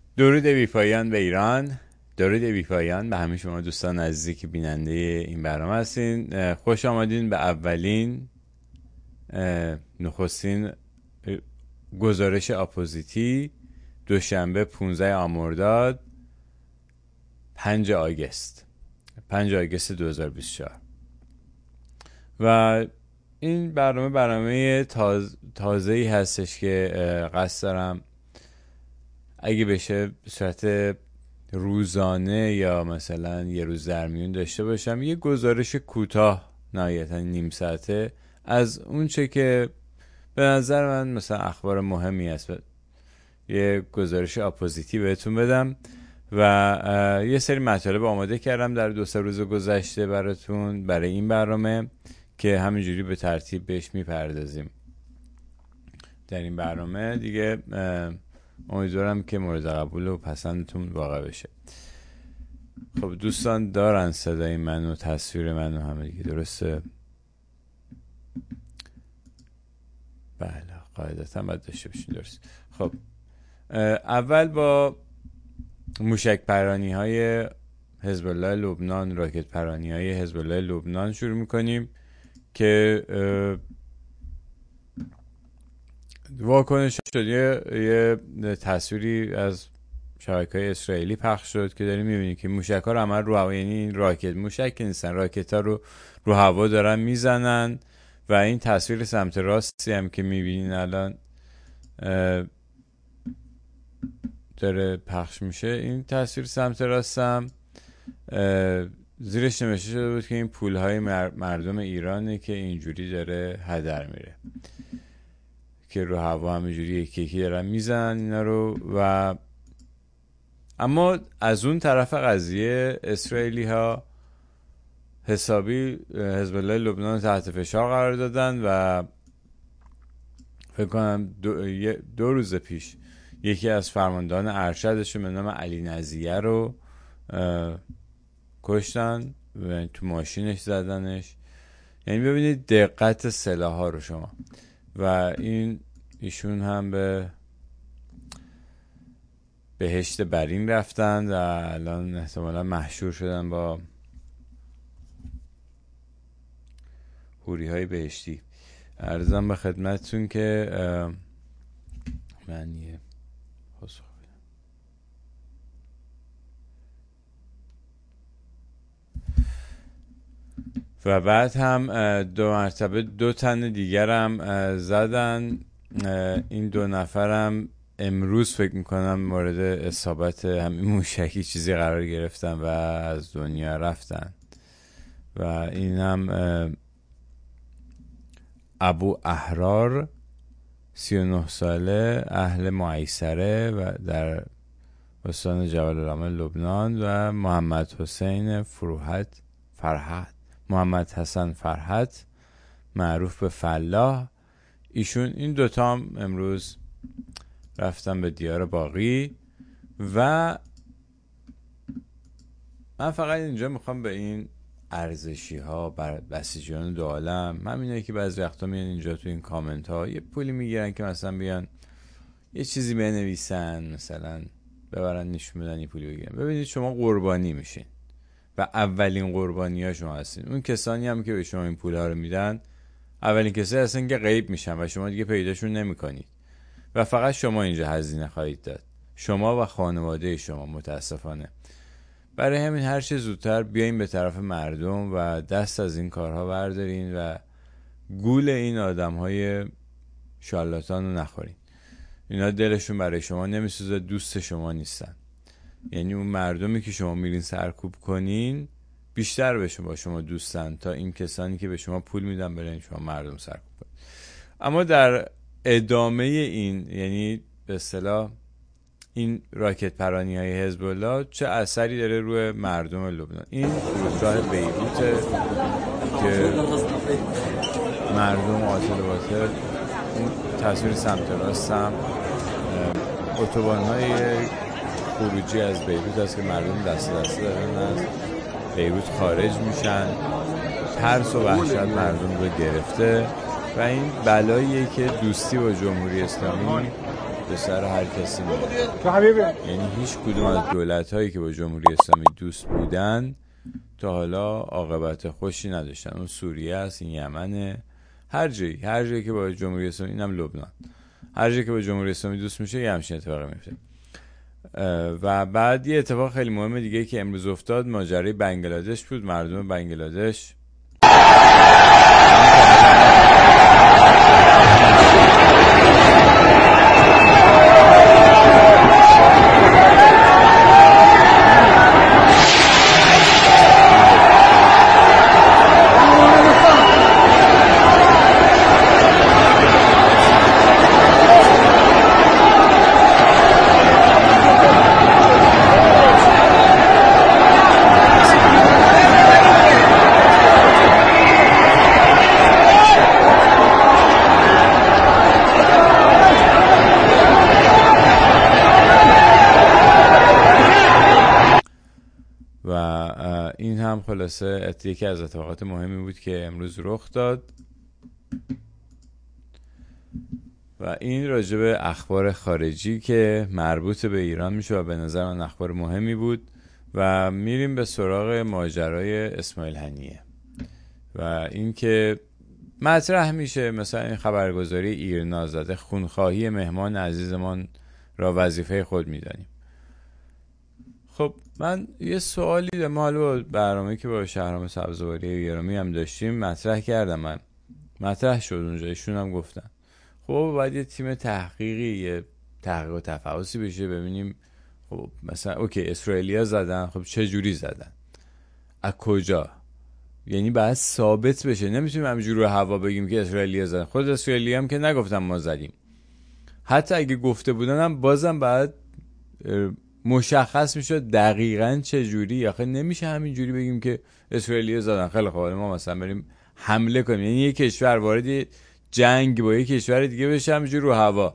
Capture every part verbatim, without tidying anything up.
درود بی‌پایان به ایران، درود بی‌پایان به همه شما دوستان عزیزی که بیننده این برنامه هستین. خوش آمدین به اولین نخستین گزارش آپوزیتی دوشنبه پانزده آمرداد پنج آگوست پنج آگوست دو هزار و بیست و چهار. و این برنامه برنامه تاز... تازه‌ای هستش که قصد دارم اگه بشه به صورت روزانه یا مثلا یه روز در میون داشته باشم، یه گزارش کوتاه نهایتا نیم ساعته از اون چه که به نظر من مثلا اخبار مهمی هست، یه گزارش اپوزیتی بهتون بدم و یه سری مطالب آماده کردم در دو سه روز گذشته براتون برای این برنامه که همینجوری به ترتیب بهش میپردازیم در این برنامه دیگه. امیدوارم که مورد قبول و پسندتون واقع بشه. خب دوستان دارن صدای من و تصویر من و همه دیگه، درسته؟ بله قاعدتا باید داشته باشین، درست. خب اول با موشک پرانی های حزب الله لبنان، راکت پرانی های حزب الله لبنان شروع میکنیم که واکنش شد. یه, یه تصویری از شبکه‌های اسرائیلی پخش شد که داریم میبینیم که موشک ها رو عمل رو هوا، یعنی این راکت موشک نیستن، راکت ها رو رو هوا دارن میزنن و این تصویر سمت راستی هم که میبینین الان داره پخش میشه. این تصویر سمت راست هم زیرش نوشته شده بود که این پولهای مردم ایرانه که اینجوری داره هدر میره، که رو هوا همینجوری یکی یکی دارن میزنن اینا رو. و اما از اون طرف قضیه اسرائیلی ها حسابی حزب الله لبنان تحت فشار قرار دادن و فکر کنم دو, دو روز پیش یکی از فرماندهان ارشدشون به نام علی نزیه رو کشتن و تو ماشینش زدنش. یعنی ببینید دقت سلاح ها رو شما. و این ایشون هم به بهشت برین رفتن و الان احتمالا محشور شدن با حوری های بهشتی. عرضم به خدمتتون که من یه پاسخ بدم. و بعد هم دو مرتبه دو تن دیگر هم زدن. این دو نفرم امروز فکر میکنم مورد اصابت همین موشکی چیزی قرار گرفتن و از دنیا رفتن. و این هم ابو احرار سی و نه ساله، اهل معیسره و در استان جبل الرمل لبنان، و محمد حسین فروحت فرحت محمد حسن فرحت معروف به فلاح. ایشون این دوتا هم امروز رفتن به دیار باقی. و من فقط اینجا میخوام به این ارزشی ها بر بسیجیان دو عالم، همینه که بعضی وقتا میان اینجا تو این کامنت ها یه پولی میگیرن که مثلا بیان یه چیزی بنویسن، مثلا ببرن نشون بدن یه پولی بگیرن. ببینید شما قربانی میشین و اولین قربانی ها شما هستین. اون کسانی هم که به شما این پول ها رو میدن اولین کسایی هستن که غیب میشن و شما دیگه پیداشون نمیکنید و فقط شما اینجا هزینه خواهید داد، شما و خانواده شما. متاسفانه برای همین هر چه زودتر بیاین به طرف مردم و دست از این کارها بردارین و گول این آدم های شارلاتان رو نخورین. اینا دلشون برای شما نمیسوزه، دوست شما نیستن. یعنی اون مردمی که شما میرین سرکوب کنین بیشتر به شما شما دوستن تا این کسانی که به شما پول میدن برای شما مردم سرکوب کنین. اما در ادامه این، یعنی به اصطلاح این راکت پرانی های حزب الله چه اثری داره روی مردم لبنان؟ این فرودگاه بیروته که مردم قاتل باطل، اون تصویر سمت راست هم اتوبان های خروجی از بیروت است که مردم دست دسته دارن از بیروت خارج میشن. ترس و وحشت مردم رو گرفته و این بلاییه که دوستی با جمهوری اسلامی به سر هر کسی میاد. یعنی هیچ کدوم از دولت هایی که با جمهوری اسلامی دوست بودن تا حالا عاقبت خوشی نداشتن. اون سوریه است، این یمنه، هر جایی هر جایی که با جمهوری اسلامی، اینم لبنان، هر جایی که با جمهوری اسلامی دوست میشه یه همچین اتفاقی میفته. و بعد یه اتفاق خیلی مهم دیگه که امروز افتاد ماجرای بنگلادش بود. مردم بنگلادش خلاصه یکی از اتفاقات مهمی بود که امروز رخ داد و این راجع به اخبار خارجی که مربوط به ایران میشه و به نظر من اخبار مهمی بود. و میریم به سراغ ماجرای اسماعیل هنیه و این که مطرح میشه مثلا این خبرگزاری ایرنا زده خونخواهی مهمان عزیزمان را وظیفه خود میدانیم. خب من یه سوالی در مال برنامه‌ای که با شهرام سبزواری گرامی هم داشتیم مطرح کردم، من مطرح شد اونجا، ایشون هم گفتن خب باید یه تیم تحقیقی، یه تحقیق و تفحصی بشه ببینیم خب مثلا اوکی اسرائیلیا زدن، خب چه جوری زدن، از کجا، یعنی باید ثابت بشه. نمیتونیم همینجوری رو هوا بگیم که اسرائیلیا زدن. خود اسرائیلی هم که نگفتن ما زدیم، حتی اگه گفته بودن هم بازم باید مشخص میشه دقیقاً چه جوری. آخه نمیشه همینجوری بگیم که اسرائیلیا زدن خیلی خوب ما مثلا بریم حمله کنیم، یعنی یک کشور وارد جنگ با یک کشور دیگه بشه همینجوری رو هوا.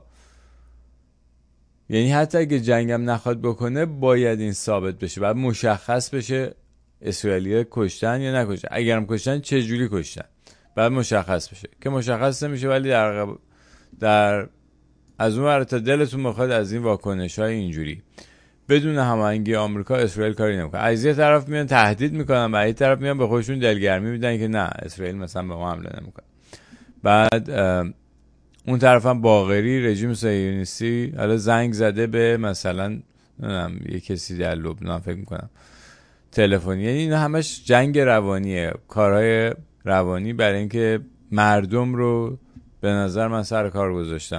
یعنی حتی اگه جنگم نخواد بکنه باید این ثابت بشه، باید مشخص بشه اسرائیلیا کشتن یا نکشتن، اگرم کشتن چه جوری کشتن باید مشخص بشه که مشخص نمیشه. ولی در غب... در از اون ور تا دلتون بخواد از این واکنش‌های اینجوری بدون هماهنگی آمریکا اسرائیل کاری نمیکنه. از یه طرف میان تهدید میکنن و از یه طرف میان به خودشون دلگرمی میدن که نه اسرائیل مثلا به ما حمله نمیکنه. بعد اون طرف هم باقری رژیم صهیونیستی حالا زنگ زده به مثلا نمیدونم یه کسی در لبنان فکر میکنم تلفنی. یعنی اینا همش جنگ روانیه، کارهای روانی برای اینکه مردم رو به نظر من سر کار گذاشتن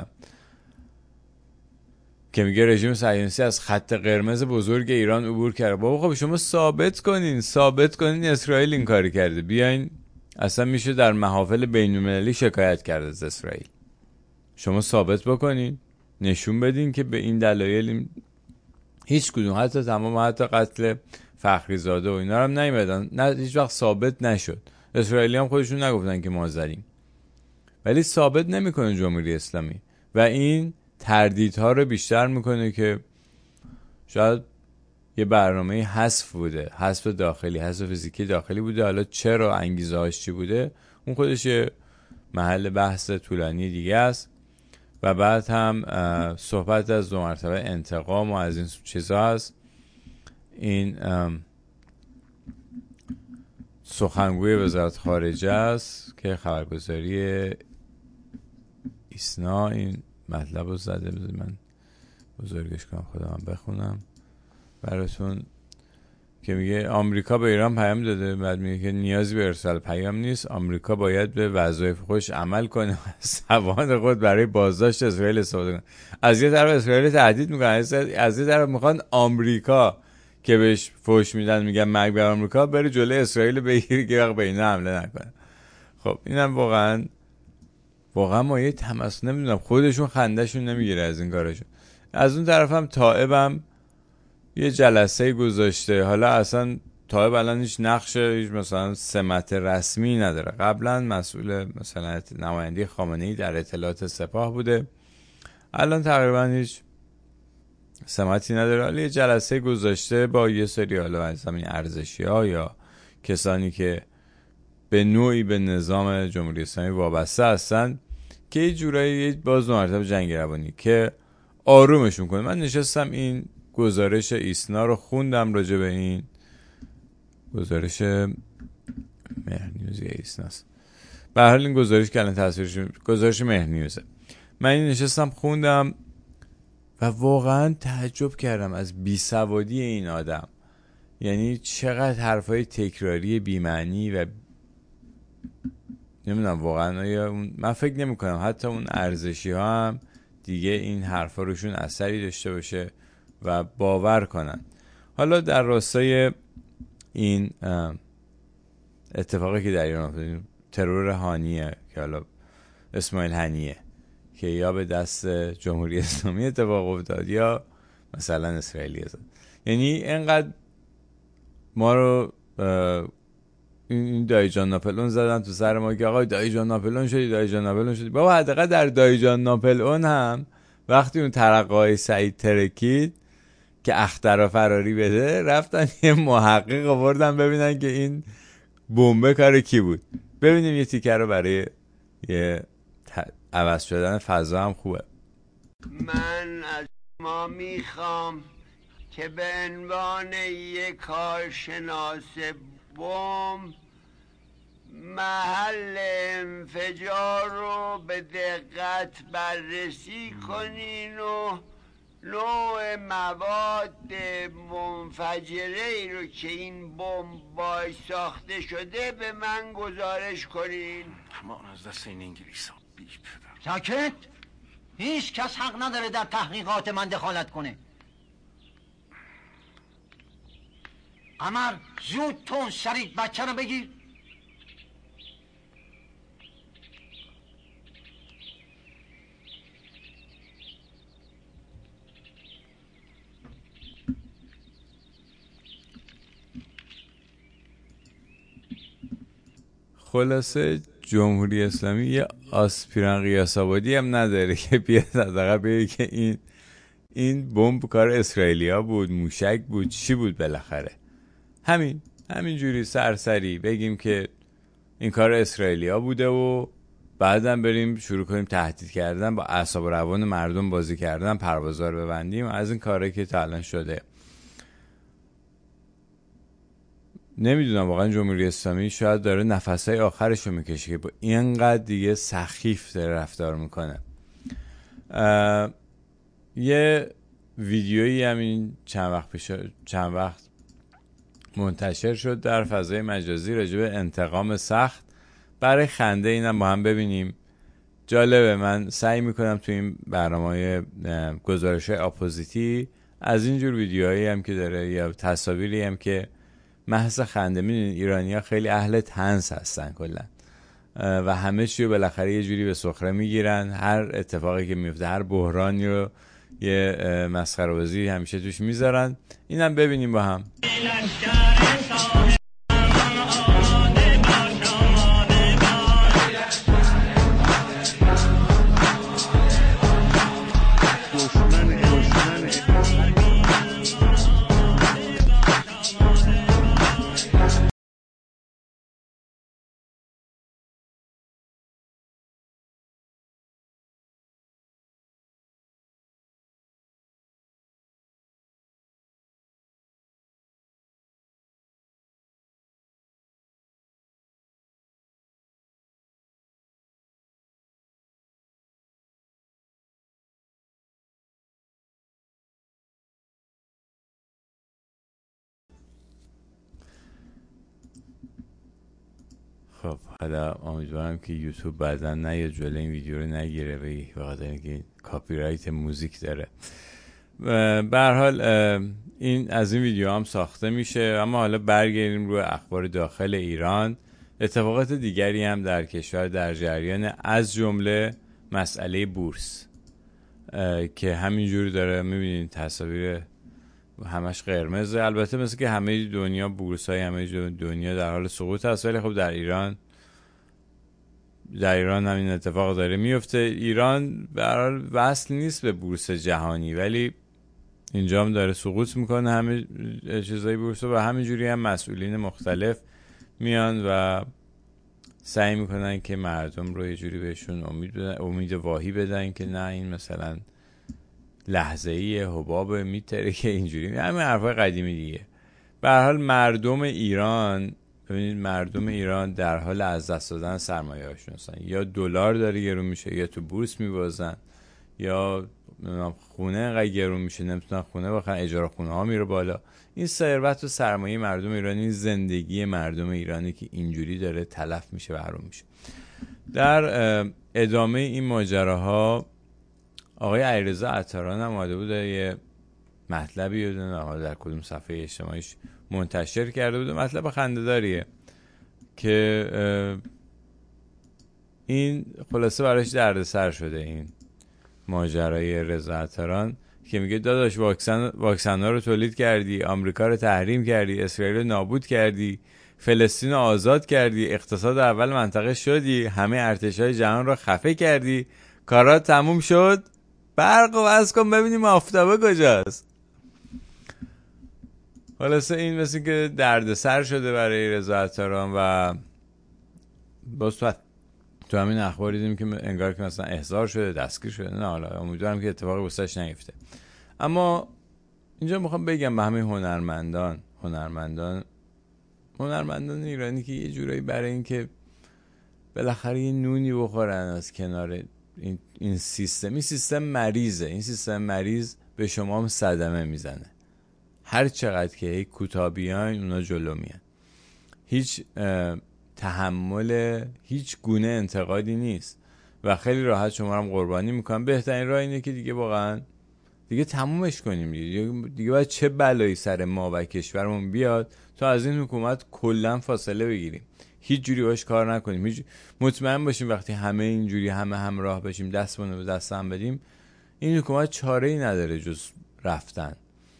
که میگه رژیم صهیونیستی از خط قرمز بزرگ ایران عبور کرده. بابا خب شما ثابت کنین، ثابت کنین اسرائیل این کاری کرده، بیاین اصلا میشه در محافل بین‌المللی شکایت کرد از اسرائیل. شما ثابت بکنین، نشون بدین که به این دلایل این... هیچ کدوم حتی تمام حتی قتل فخری زاده و اینا هم نیومدن، نه هیچ وقت ثابت نشد. اسرائیلی هم خودشون نگفتن که ما زدیم، ولی ثابت نمیکنه جمهوری اسلامی و این تردیدها رو بیشتر میکنه که شاید یه برنامه حذف بوده، حذف داخلی، حذف فیزیکی داخلی بوده. حالا چرا، انگیزه هاش چی بوده، اون خودش یه محل بحث طولانی دیگه است. و بعد هم صحبت از دو مرتبه انتقام و از این چیزا هست. این سخنگوی وزارت خارجه است که خبرگزاری ایسنا این مطلب رو زده. بذار من بزرگش کنم خودم بخونم براتون که میگه آمریکا به ایران پیام داده، بعد میگه که نیازی به ارسال پیام نیست، آمریکا باید به وظایف خودش عمل کنه، زبان خود برای بازداشت اسرائیل استفاده کنه. از یه طرف اسرائیل تهدید میکنه، از یه طرف میخوان آمریکا که بهش فوش میدن میگن مرگ بر آمریکا بره جلوی اسرائیل بگیره که وقت به اینا حمله نکنه. خب اینم واقعا واقعا ما یه تماس نمیدونم خودشون خندهشون نمیگیره از این کارشون. از اون طرف هم طائبم یه جلسه گذاشته. حالا اصلا طائب الان هیچ نقش، هیچ مثلا سمت رسمی نداره. قبلا مسئول مثلا نماینده خامنه‌ای در اطلاعات سپاه بوده، الان تقریبا هیچ سمتی نداره. حالا یه جلسه گذاشته با یه سری حالا از همین ارزشی‌ها یا کسانی که به نوعی به نظام جمهوری اسلامی وابسته هستن که یه جورایی باز مرتبه جنگ روانی که آرومشون کنه. من نشستم این گزارش ایسنا رو خوندم راجع به این گزارش مهرنیوز یا ایسناست، به هر حال این گزارش که الان تصویرش گزارش مهرنیوزه، من این نشستم خوندم و واقعا تعجب کردم از بیسوادی این آدم. یعنی چقدر حرفای تکراری بی‌معنی و نمیدونم واقعا آیا من فکر نمی کنم حتی اون ارزشی ها هم دیگه این حرفا روشون اثری داشته باشه و باور کنن. حالا در راستای این اتفاقی که در ایران افتاد، ترور هانیه که حالا اسماعیل هنیه که یا به دست جمهوری اسلامی اتفاق افتاد یا مثلا اسرائیلی زد، یعنی اینقدر ما رو این دایی جان ناپلئون زدن تو سر ما که آقای دایی جان ناپلئون شدی دایی جان ناپلئون شدی. بابا حداقل در دایی جان ناپلئون هم وقتی اون ترقه‌های سعید ترکید که اختر فراری بده، رفتن یه محقق آوردن ببینن که این بمب کار کی بود. ببینیم یه تیکه رو برای یه عوض شدن فضا هم خوبه. من از ما میخوام که به عنوان یک کارشناس بمب محل انفجار رو به دقت بررسی کنین و نوع مواد منفجره ای رو که این بمب باعث ساخته شده به من گزارش کنین. اما از دست این انگلیس ها بی پدر. ساکت! هیچ کس حق نداره در تحقیقات من دخالت کنه. قمر زود تون سریع بچه رو بگیر. خلاصه جمهوری اسلامی یه آسپیران قیاس آبادی هم نداره که بیاد حداقل بگه که این این بمب کار اسرائیلیا بود، موشک بود، چی بود. بالاخره همین همینجوری سرسری بگیم که این کار اسرائیلیا بوده و بعدم بریم شروع کنیم تهدید کردن، با اعصاب و روان مردم بازی کردن، پروازا رو ببندیم از این کارهایی که تا الان شده. نمیدونم واقعا جمهوری اسلامی شاید داره نفسهای آخرش رو میکشه که با اینقدر دیگه سخیف داره رفتار میکنه. یه ویدیویی همین چند وقت پیش چند وقت منتشر شد در فضای مجازی راجع به انتقام سخت. برای خنده اینم با هم ببینیم. جالبه، من سعی میکنم تو این برنامه‌های گزارش‌های اپوزیتی از اینجور ویدیوهایی هم که داره یا تصاویری هم که محض خنده، میدونید ایرانی‌ها خیلی اهل طنز هستن کلا و همه چی رو بالاخره یه جوری به سخره میگیرن. هر اتفاقی که میفته، هر بحرانی رو یه مسخره بازی همیشه توش میذارن. اینم ببینیم با هم. خب حالا امیدوارم که یوتیوب بعدا نه جلوی این ویدیو رو نگیره به خاطر اینکه کاپی رایت موزیک داره. به هر حال این از این ویدیو هم ساخته میشه. اما حالا برگردیم روی اخبار داخل ایران. اتفاقات دیگری هم در کشور در جریان، از جمله مسئله بورس که همینجوری داره میبینید تصاویر همش قرمزه. البته مثل که همه دنیا بورس های همه دنیا در حال سقوط هست، ولی خب در ایران در ایران همین اتفاق داره میفته. ایران به هر حال وصل نیست به بورس جهانی، ولی اینجا هم داره سقوط میکنه همه چیزای بورس و همینجوری هم مسئولین مختلف میان و سعی میکنن که مردم رو یه جوری بهشون امید بدن، امید واهی بدن که نه این مثلا لحظه‌ای حباب میتره که اینجوری، همین حرفای قدیمی دیگه. به هر حال مردم ایران، ببینید مردم ایران در حال از دست دادن سرمایه هاشون هستن. یا دلار داره گرون میشه، یا تو بورس میبازن، یا خونه انقدر گرون میشه نمیتونن خونه بخرن، اجاره خونه ها میره بالا. این ثروت و سرمایه مردم ایرانی، زندگی مردم ایرانی که اینجوری داره تلف میشه و حروم میشه. در ادامه این ماجراها آقای علیرضا عطاران هم اومده بود یه مطلبی رو در کدوم صفحه اجتماعیش منتشر کرده بود. مطلب خنده‌داریه که این خلاصه براش دردسر شده، این ماجرای رضا عطاران که میگه داداش واکسن واکسن ها رو تولید کردی، آمریکا رو تحریم کردی، اسرائیل رو نابود کردی، فلسطین رو آزاد کردی، اقتصاد اول منطقه شدی، همه ارتشای جهان رو خفه کردی، کارات تموم شد، برق و بس کن ببینیم آفتابه کجاست. خلاصه این مثل که دردسر شده برای رضا عطاران و باز تو تو همین اخبار دیدیم که انگار که مثلا احضار شده، دستگیر شده. نه حالا امیدوارم که اتفاقی واسش نیفته. اما اینجا میخوام بگم به همه هنرمندان هنرمندان هنرمندان ایرانی که یه جورایی برای این که بالاخره یه نونی بخورن از کنار این این سیستم این سیستم مریضه این سیستم مریض به شما هم صدمه میزنه. هر چقدر که هی کوتاه بیاین اونا جلو میان. هیچ تحمل هیچ گونه انتقادی نیست و خیلی راحت شما رو هم قربانی میکنم. بهترین راه اینه که دیگه واقعا دیگه تمومش کنیم دیگه. دیگه باید چه بلایی سر ما و کشورمون بیاد تا از این حکومت کلا فاصله بگیریم، هیچ جوری باش کار نکنیم، هیچ مطمئن باشیم وقتی همه اینجوری همه همراه باشیم، دستمون رو دست هم بدیم، این حکومت چاره‌ای نداره جز رفتن.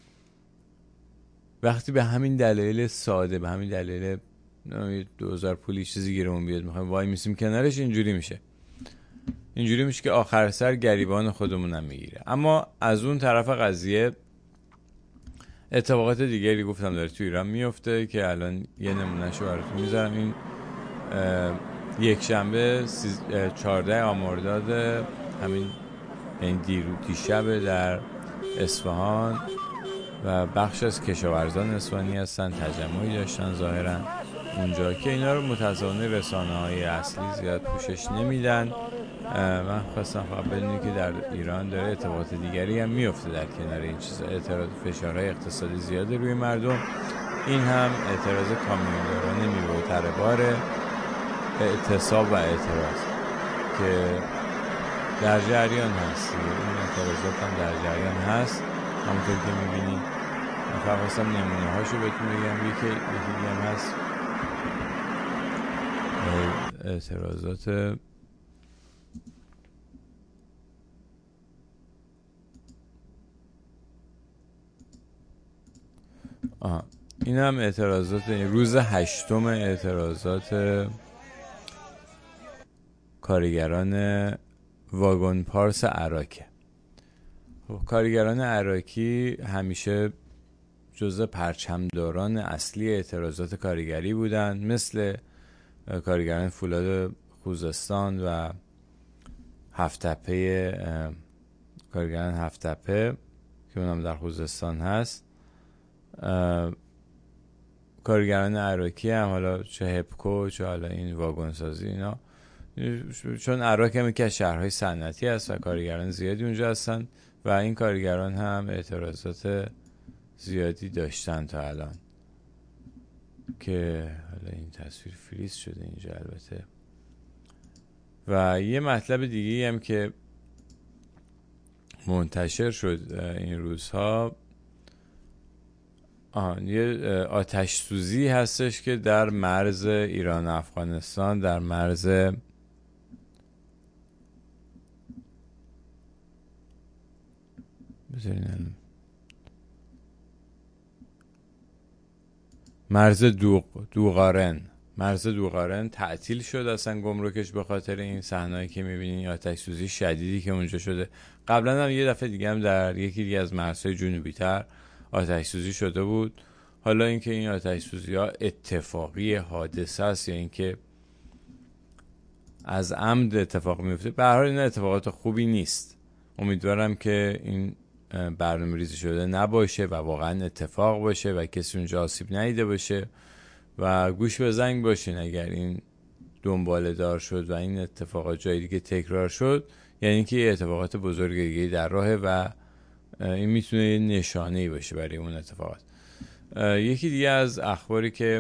وقتی به همین دلایل ساده، به همین دلایل دو هزار پولی چیزی گیرمون بیاد میخوایم وای میسیم کنارش، اینجوری میشه اینجوری میشه که آخر سر گریبان خودمون هم میگیره. اما از اون طرف قضیه اتفاقات دیگری گفتم داره تو ایران میفته که الان یه نمونهشو براتون میذارم. این یک شنبه چهارده آمرداد همین این دیرو دیشب در اصفهان و بخش از کشاورزان اصفهانی هستن تجمعی داشتن ظاهرا اونجا که اینا رو متاسفانه رسانه‌های اصلی زیاد پوشش نمیدن. من خواستم فقط بدونی که در ایران داره اتفاقات دیگری هم میفته در کنار این چیزا، اعتراض فشارهای اقتصادی زیاده روی مردم. این هم اعتراض کامیونداران نیروتر باره، اعتصاب و اعتراض که در جریان هست. این اعتراضات هم در جریان هست همونطور که میبینید. من فقط خواستم نمونه هاشو بهتون بگم. یکی یکی دیگه هم هست اعتراضات آه. این هم اعتراضات روز هشتم اعتراضات کارگران واگن پارس عراکه. کارگران عراکی همیشه جزء پرچمداران اصلی اعتراضات کارگری بودن، مثل کارگران فولاد خوزستان و هفت‌تپه، کارگران هفت‌تپه که اونم در خوزستان هست. کارگران عراکی هم حالا چه هپکو چه حالا این واگن سازی اینا، چون عراق هم یکی از شهرهای صنعتی هست و کارگران زیادی اونجا هستن و این کارگران هم اعتراضات زیادی داشتن تا الان که حالا این تصویر فریز شده اینجا البته. و یه مطلب دیگه هم که منتشر شد این روزها، آن یه آتش سوزی هستش که در مرز ایران افغانستان، در مرز بذارین مرز دوغ دوغارن مرز دوغارن تعطیل شد اصلا گمرکش به خاطر این صحنه‌ای که می‌بینین، آتش سوزی شدیدی که اونجا شده. قبلا هم یه دفعه دیگه هم در یکی دیگه از مرزهای جنوبی‌تر آتش سوزی شده بود. حالا اینکه این آتش سوزی ها اتفاقی حادثه است یا اینکه از عمد اتفاق میفته، به هر حال این اتفاقات خوبی نیست. امیدوارم که این برنامه ریزی شده نباشه و واقعا اتفاق باشه و کسی اونجا آسیب ندیده باشه و گوش به زنگ باشین. اگر این دنباله دار شد و این اتفاقات جای دیگه تکرار شد، یعنی که یه اتفاقات بزرگ دیگه در راهه و این میتونه یه نشانه‌ای باشه برای اون اتفاقات. یکی دیگه از اخباری که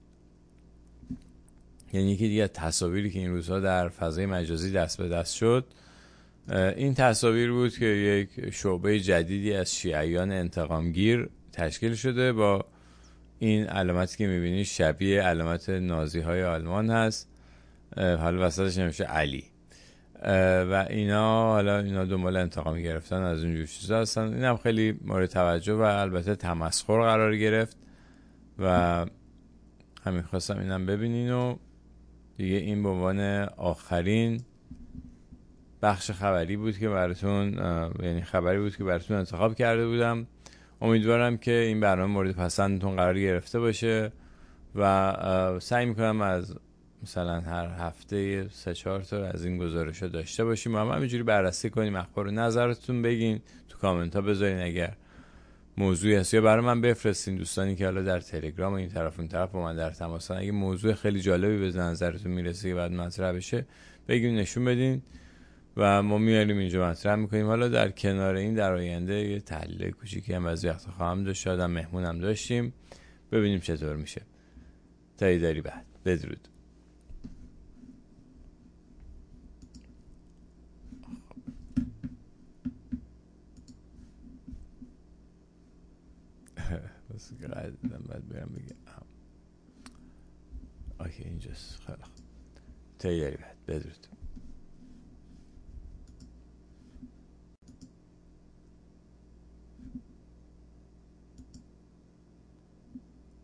یعنی یکی دیگه تصاویری که این روزها در فضای مجازی دست به دست شد، این تصاویر بود که یک شعبه جدیدی از شیعیان انتقامگیر تشکیل شده با این علامتی که میبینید شبیه علامت نازی های آلمان هست، حالا وسطش نمیشه علی و اینا حالا اینا دنبال انتقام گرفتن از اونجور چیزا هستن. این هم خیلی مورد توجه و البته تمسخر قرار گرفت و همین خواستم اینم ببینین. و دیگه این به عنوان آخرین بخش خبری بود که براتون یعنی خبری بود که براتون انتخاب کرده بودم. امیدوارم که این برنامه مورد پسندتون قرار گرفته باشه و سعی میکنم از مثلا هر هفته سه چهار تا از این گزارش‌ها داشته باشیم و هم همینجوری بررسی کنیم اخبار رو. نظرتون بگین تو کامنت ها بذارین، اگر موضوعی هست یا برای من بفرستین. دوستانی که حالا در تلگرام و این طرف اون طرف با من در تماسن، اگه موضوع خیلی جالبی به نظرتون میرسه که بعد مطرح بشه بگین، نشون بدین و ما میاریم اینجا مطرح میکنیم. حالا در کنار این در آینده یه تحلیل کوچیکی هم از وقت خواهم داشت، شاید مهمونم داشتیم، ببینیم چطور میشه. تا ایداری بعد، بدرود. بس قاعد بعد برم بگم اوکی اینجاست. خیلی خوب، تا ایداری بعد، بدرود.